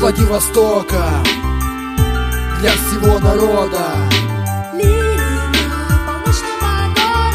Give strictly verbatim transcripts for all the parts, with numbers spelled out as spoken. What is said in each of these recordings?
Владивостока для всего народа. Лирика полночного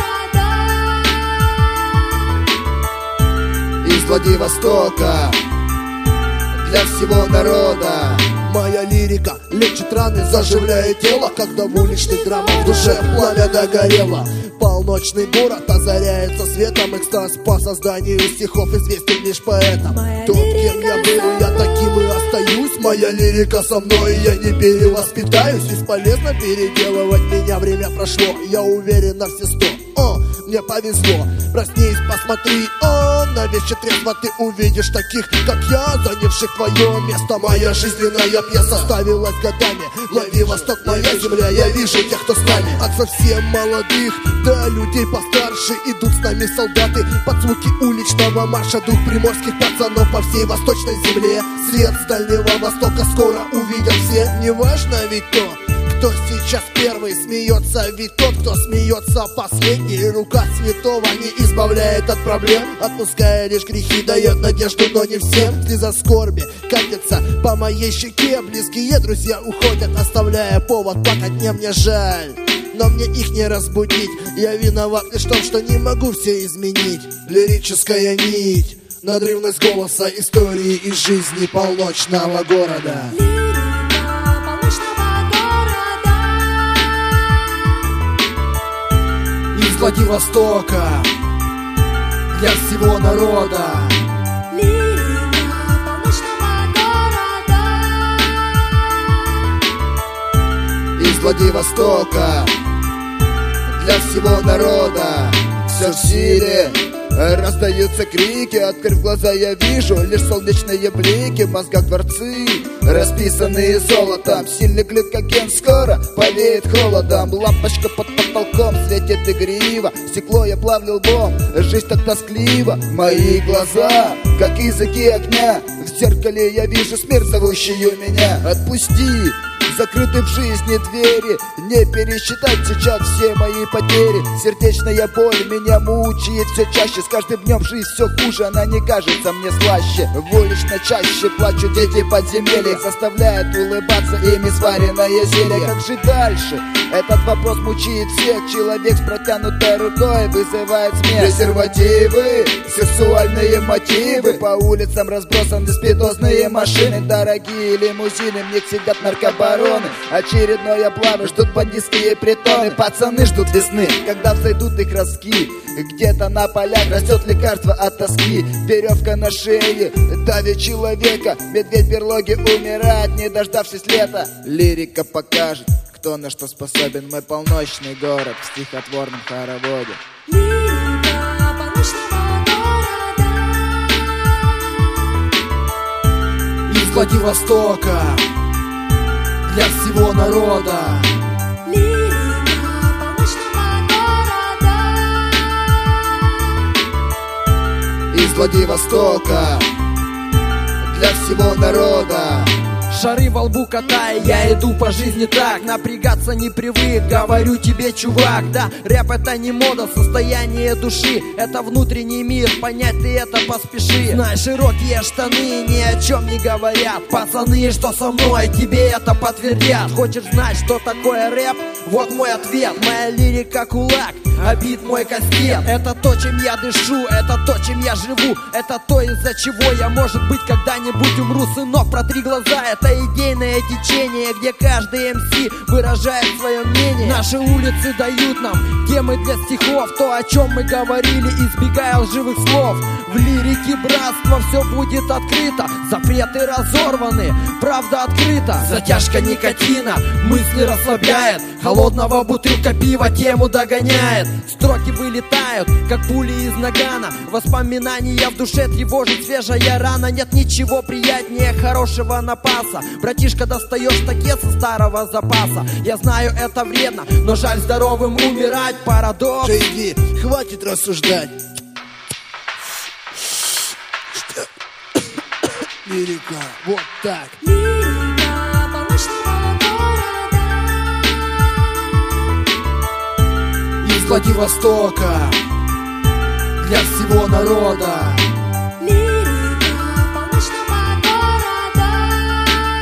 города. Из Владивостока для всего народа. Моя лирика лечит раны, заживляет тело, когда в уличных драмах в душе пламя догорело. Полночный город озаряется светом, экстаз по созданию стихов известен лишь поэтам. Тот, кем я был, я таким и остаюсь. Моя лирика со мной, я не перевоспитаюсь. Бесполезно переделывать меня, время прошло. Я уверен на все сто. О, мне повезло, проснись, посмотри, о, на вечер трезво ты увидишь таких, как я, занявших твое место. Моя жизненная пьеса ставилась годами. Владивосток моя земля, я вижу тех, кто с нами. От совсем молодых до людей постарше идут с нами солдаты. Под звуки уличного марша дух приморских пацанов по всей восточной земле. Свет с Дальнего Востока скоро увидят все. Неважно ведь то, кто сейчас первый смеется, ведь тот, кто смеется последний. Рука святого не избавляет от проблем, отпуская лишь грехи, дает надежду, но не всем. Слеза скорби катится по моей щеке, близкие друзья уходят, оставляя повод плакать. Мне мне жаль, но мне их не разбудить. Я виноват лишь в том, что не могу все изменить. Лирическая нить, надрывность голоса истории из жизни полночного города. Из Владивостока для всего народа. Лирика полночного города. Из Владивостока для всего народа. Все в силе, раздаются крики, открыв глаза я вижу лишь солнечные блики. В мозгах дворцы, расписанные золотом. Сильный глюкоген скоро повеет холодом. Лампочка под потолком светит игриво. Стекло я плавлю лбом, жизнь так тосклива. Мои глаза, как языки огня. В зеркале я вижу смерть, зовущую меня. Отпусти закрыты в жизни двери, не пересчитать сейчас все мои потери. Сердечная боль меня мучает все чаще. С каждым днем жизнь все хуже, она не кажется мне слаще. В улично чаще плачут дети подземелья, заставляет улыбаться ими сваренное зелье. Как же дальше? Этот вопрос мучает всех. Человек с протянутой рукой вызывает смех. Презервативы, сексуальные мотивы. По улицам разбросаны спидозные машины. Дорогие лимузины, в них сидят наркобароны. Очередное облавы, ждут бандитские притоны. Пацаны ждут весны, когда взойдут их ростки. Где-то на полях растет лекарство от тоски. Веревка на шее давит человека. Медведь в берлоге умирает, не дождавшись лета. Лирика покажет, кто на что способен мой полночный город в стихотворном хороводе. Лирика полночного города. Из Владивостока для всего народа. Лирика полночного города. Из Владивостока для всего народа. Шары во лбу катая, я иду по жизни так. Напрягаться не привык, говорю тебе, чувак. Да, рэп это не мода, состояние души. Это внутренний мир, понять ты это поспеши. Знай, широкие штаны ни о чем не говорят. Пацаны, что со мной, тебе это подтвердят. Хочешь знать, что такое рэп? Вот мой ответ. Моя лирика кулак, а бит мой кастет. Это то, чем я дышу, это то, чем я живу. Это то, из-за чего я, может быть, когда-нибудь умру. Сынок, протри глаза, это идейное течение, где каждый эм си выражает свое мнение. Наши улицы дают нам темы для стихов, то, о чем мы говорили, избегая лживых слов. В лирике братства все будет открыто, запреты разорваны, правда открыта. Затяжка никотина мысли расслабляет, холодного бутылка пива тему догоняет. Строки вылетают, как пули из нагана. Воспоминания в душе тревожит свежая рана. Нет ничего приятнее хорошего напаса. Братишка, достаешь такет со старого запаса. Я знаю, это вредно, но жаль здоровым умирать. Парадокс. Джей Ди, хватит рассуждать. Лирика, вот так. Лирика полночного города. Из Владивостока для всего народа. Лирика полночного города.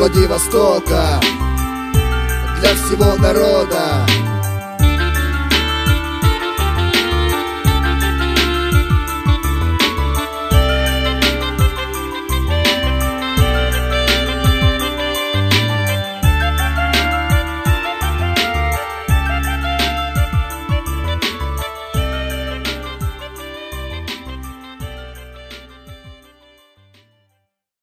Владивостока, для всего народа.